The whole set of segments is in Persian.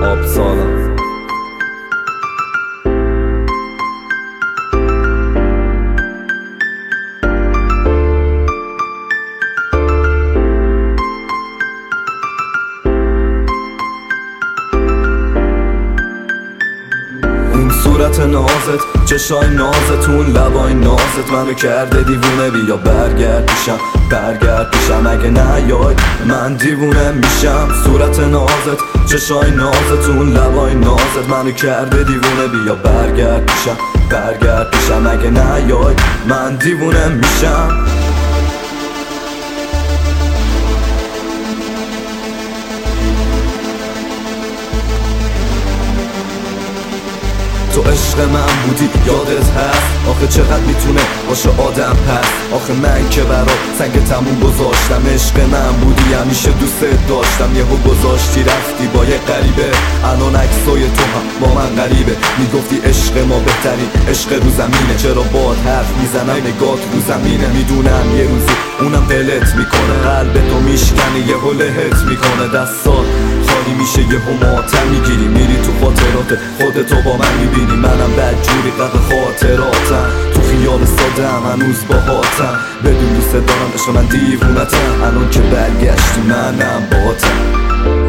پاپ سالم. اون صورت نازت، چشای نازتون، لبای نازت منو کرده دیوونه. بیا برگرد پیشم اگه نیای من دیوونه میشم. صورت نازت، چشای نازتون، لبای نازت منو کرده دیوونه. بیا برگرد پیشم اگه نیای من دیوونه میشم. تو عشق من بودی یادت هست؟ آخه چقدر میتونه باشه آدم پس؟ آخه من که برات سنگ تموم گذاشتم. عشق من بودی همیشه دوست داشتم. یهو گذاشتی رفتی با یه غریبه. الان عکسای تو هم با من غریبه. میگفتی عشق ما بهترین عشق رو زمینه. چرا باد حرف میزنم نگات رو زمینه؟ میدونم یه روزی اونم دلت میکنه، قلب تو میشکنه یهو لهت میکنه. دستات خالی میشه یهو ماتم میگیری، میری تو خاطرات خودتو با من میبینی. منم بدجوری غرق خاطراتم، تو خیال سادم هنوز باهاتم. بدون دوست دارم عشق من دیوونتم. الان که برگشتی منم باهاتم.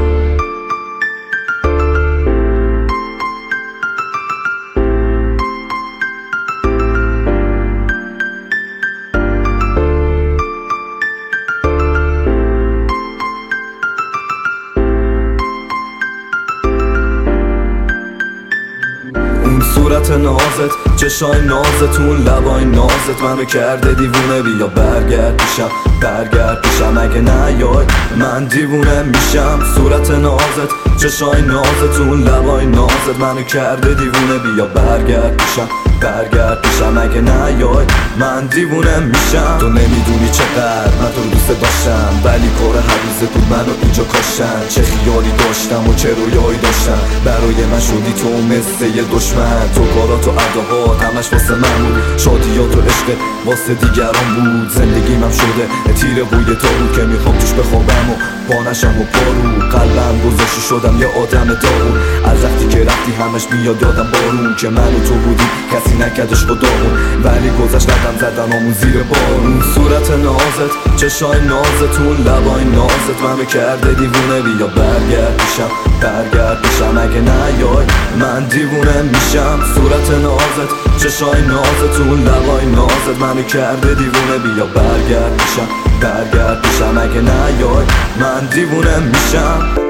صورت نازت، چشای نازتون، لبای نازت منو کرده دیوونه. بیا برگرد پیشم اگه نیای من دیوونه میشم. صورت نازت، چشای نازتون، لبای نازت منو کرده دیوونه. بیا برگرد پیشم اگه نیای من دیوونه میشم. تو نمیدونی چقدر من تو رو دوست داشتم، ولی کار هر روزه بود منو اینجا کاشتن. چه خیالی داشتم و چه رویایی داشتم، برای من شدی تو مثل یه دشمن. تو کارات و اداهات همش واسه من بود، شادیات و عشق واسه دیگران بود. زندگیم شده تیر بوی تو بود که میخوام توش بخوابم و پانشم و پارو. قلبم گذاشتی شدم یه آدم داغون. از وقتی که رفتی همش میاد یادم بارون که من و تو بودی کسی نکردش خدامون. ولی گذشت قدم زدنامون زیر بارون. صورت نازت، چشای نازتون، لبای نازت منو کرده دیوونه. بیا برگرد پیشم اگه نیای من دیوونه میشم. صورت نازت، چشای نازتون، لبای نازت منو کرده دیوونه. بیا برگرد پیشم اگه نیای من دیوونه میشم.